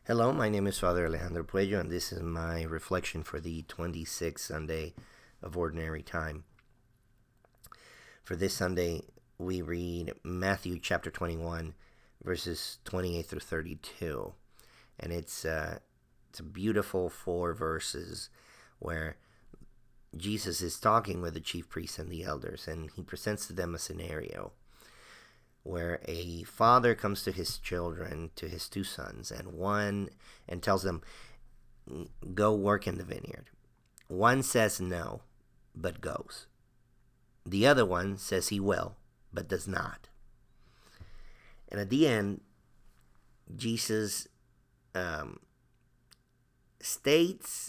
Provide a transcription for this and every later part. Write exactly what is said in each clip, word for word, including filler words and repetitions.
Hello, my name is Father Alejandro Puello, and this is my reflection for the twenty-sixth Sunday of Ordinary Time. For this Sunday, we read Matthew chapter twenty-one, verses twenty-eight through thirty-two. And it's, uh, it's a beautiful four verses where Jesus is talking with the chief priests and the elders, and he presents to them a scenario where a father comes to his children, to his two sons, and one and tells them, go work in the vineyard. One says no, but goes. The other one says he will, but does not. And at the end, Jesus um, states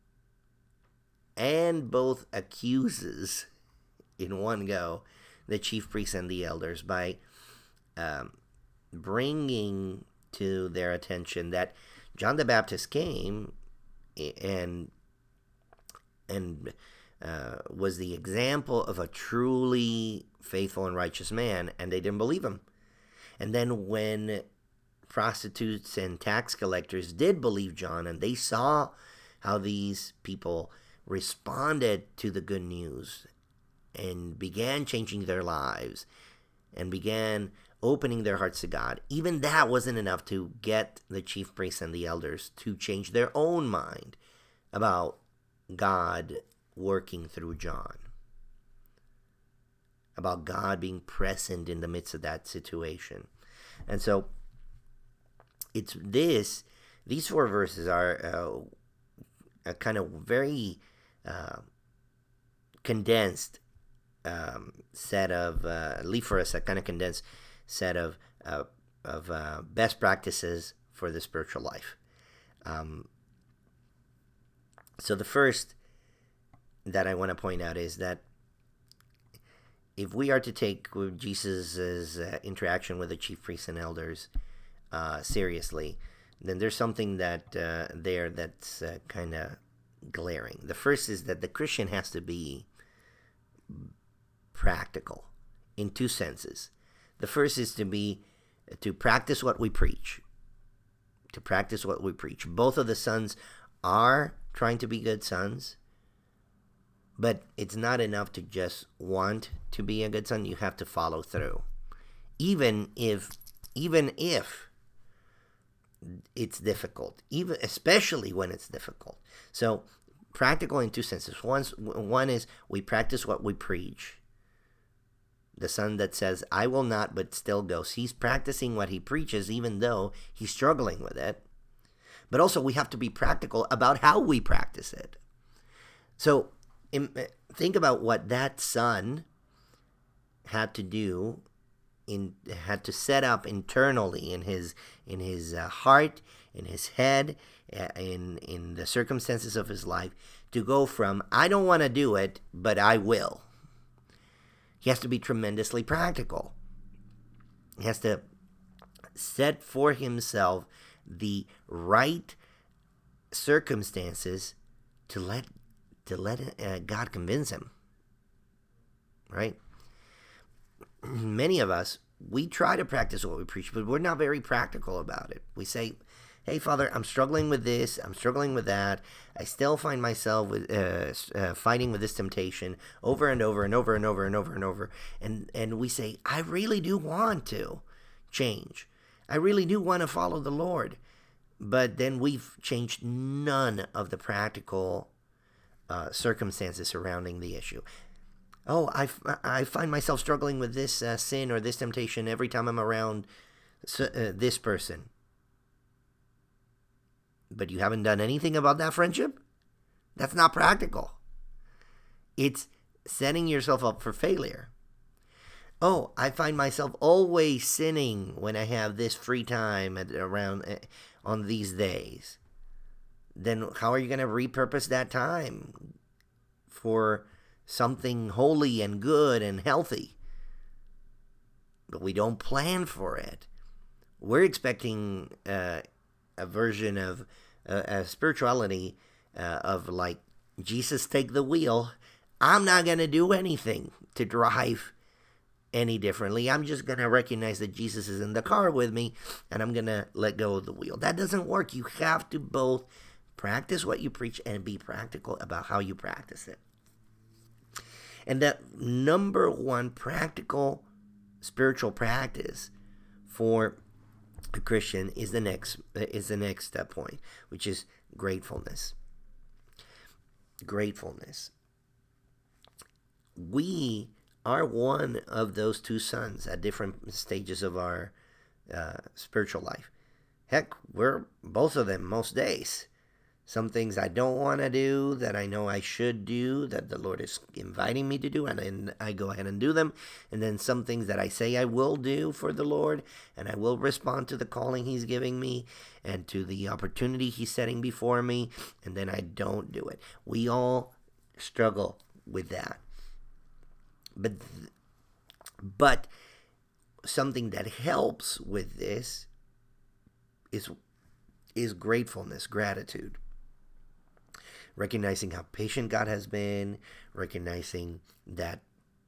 and both accuses in one go the chief priests and the elders by um, bringing to their attention that John the Baptist came and and uh, was the example of a truly faithful and righteous man, and they didn't believe him. And then when prostitutes and tax collectors did believe John, and they saw how these people responded to the good news and began changing their lives and began opening their hearts to God, even that wasn't enough to get the chief priests and the elders to change their own mind about God working through John, about God being present in the midst of that situation. And so it's this, these four verses are uh, a kind of very uh, condensed um, set of, uh, leave for us a kind of condensed set of uh, of uh, best practices for the spiritual life. Um, so the first that I want to point out is that if we are to take Jesus' uh, interaction with the chief priests and elders uh, seriously, then there's something that uh, there that's uh, kind of glaring. The first is that the Christian has to be practical in two senses. The first is to be to practice what we preach. To practice what we preach. Both of the sons are trying to be good sons, but it's not enough to just want to be a good son. You have to follow through, even if even if it's difficult, even especially when it's difficult. So practical in two senses. One one is we practice what we preach. The son that says, I will not, but still goes. He's practicing what he preaches, even though he's struggling with it. But also, we have to be practical about how we practice it. So, think about what that son had to do, in had to set up internally in his in his uh, heart, in his head, in in the circumstances of his life, to go from I don't want to do it, but I will. He has to be tremendously practical. He has to set for himself the right circumstances to let to let uh, God convince him. Right? Many of us, we try to practice what we preach, but we're not very practical about it. We say, hey, Father, I'm struggling with this, I'm struggling with that. I still find myself with, uh, uh, fighting with this temptation over and over and over and over and over and over. And, and we say, I really do want to change. I really do want to follow the Lord. But then we've changed none of the practical uh, circumstances surrounding the issue. Oh, I, I find myself struggling with this uh, sin or this temptation every time I'm around uh, this person. But you haven't done anything about that friendship? That's not practical. It's setting yourself up for failure. Oh, I find myself always sinning when I have this free time at around uh, on these days. Then how are you going to repurpose that time for something holy and good and healthy? But we don't plan for it. We're expecting uh, a version of uh, a spirituality uh, of like, Jesus, take the wheel. I'm not going to do anything to drive any differently. I'm just going to recognize that Jesus is in the car with me, and I'm going to let go of the wheel. That doesn't work. You have to both practice what you preach and be practical about how you practice it. And that number one practical spiritual practice for a Christian is the next is the next step point, which is gratefulness. Gratefulness. We are one of those two sons at different stages of our uh, spiritual life. Heck, we're both of them most days. Some things I don't want to do that I know I should do, that the Lord is inviting me to do, and then I go ahead and do them. And then some things that I say I will do for the Lord, and I will respond to the calling He's giving me and to the opportunity He's setting before me, and then I don't do it. We all struggle with that. But, but something that helps with this is, is gratefulness, gratitude. Recognizing how patient God has been, recognizing that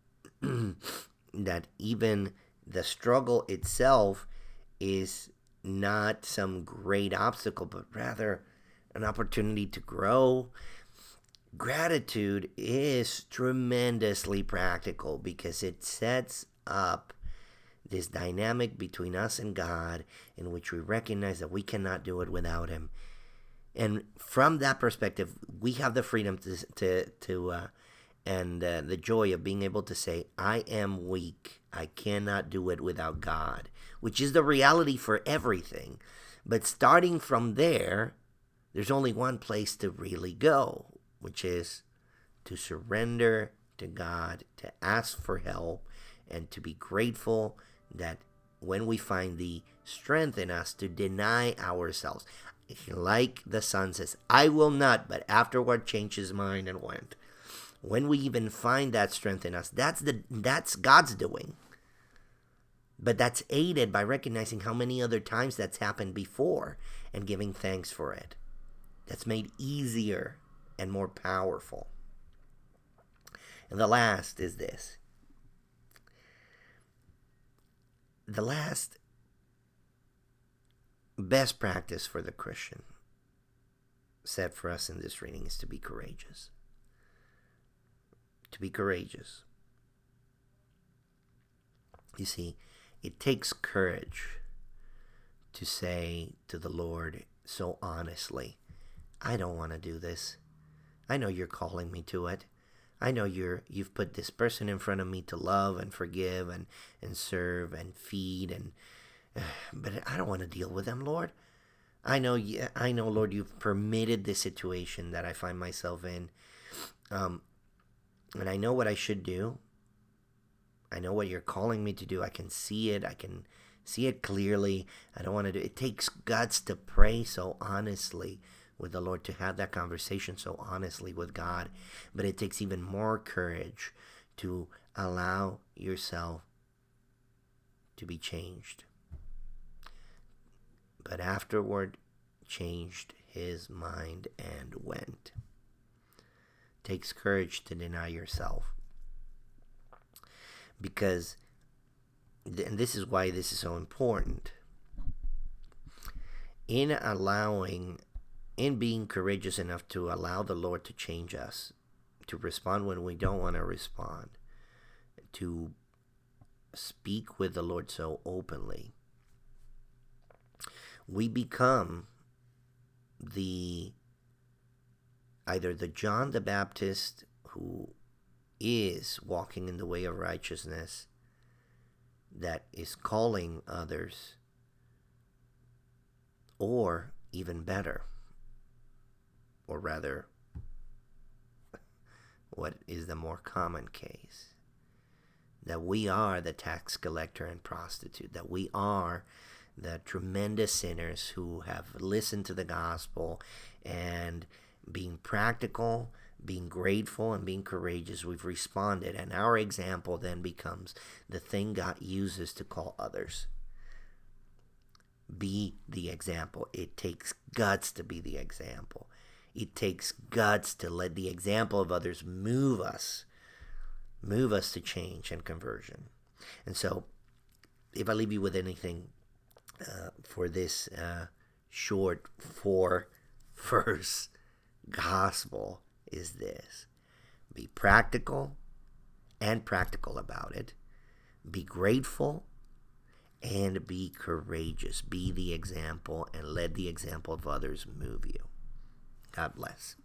that even the struggle itself is not some great obstacle, but rather an opportunity to grow. Gratitude is tremendously practical because it sets up this dynamic between us and God in which we recognize that we cannot do it without Him. And from that perspective, we have the freedom to, to, to uh, and uh, the joy of being able to say, I am weak. I cannot do it without God, which is the reality for everything. But starting from there, there's only one place to really go, which is to surrender to God, to ask for help, and to be grateful that when we find the strength in us to deny ourselves, like the son says, I will not, but afterward changed his mind and went. When we even find that strength in us, that's the that's God's doing. But that's aided by recognizing how many other times that's happened before and giving thanks for it. That's made easier and more powerful. And the last is this. The last best practice for the Christian set for us in this reading is to be courageous. To be courageous. You see, it takes courage to say to the Lord so honestly, I don't want to do this. I know you're calling me to it. I know you're you've put this person in front of me to love and forgive and, and serve and feed and but I don't want to deal with them, Lord. I know, I know, Lord, you've permitted this situation that I find myself in. Um, and I know what I should do. I know what you're calling me to do. I can see it. I can see it clearly. I don't want to do it. It takes guts to pray so honestly with the Lord, to have that conversation so honestly with God. But it takes even more courage to allow yourself to be changed. But afterward changed his mind and went. Takes courage to deny yourself. Because, and this is why this is so important, in allowing, in being courageous enough to allow the Lord to change us, to respond when we don't want to respond, to speak with the Lord so openly, we become the either the John the Baptist who is walking in the way of righteousness, that is calling others, or even better, or rather, what is the more common case, that we are the tax collector and prostitute, that we are the tremendous sinners who have listened to the gospel and being practical, being grateful, and being courageous, we've responded, and our example then becomes the thing God uses to call others. Be the example. It takes guts to be the example. It takes guts to let the example of others move us, move us to change and conversion. And so, if I leave you with anything uh, for this uh, short four verse gospel, is this: be practical and practical about it, be grateful, and be courageous. Be the example and let the example of others move you. God bless.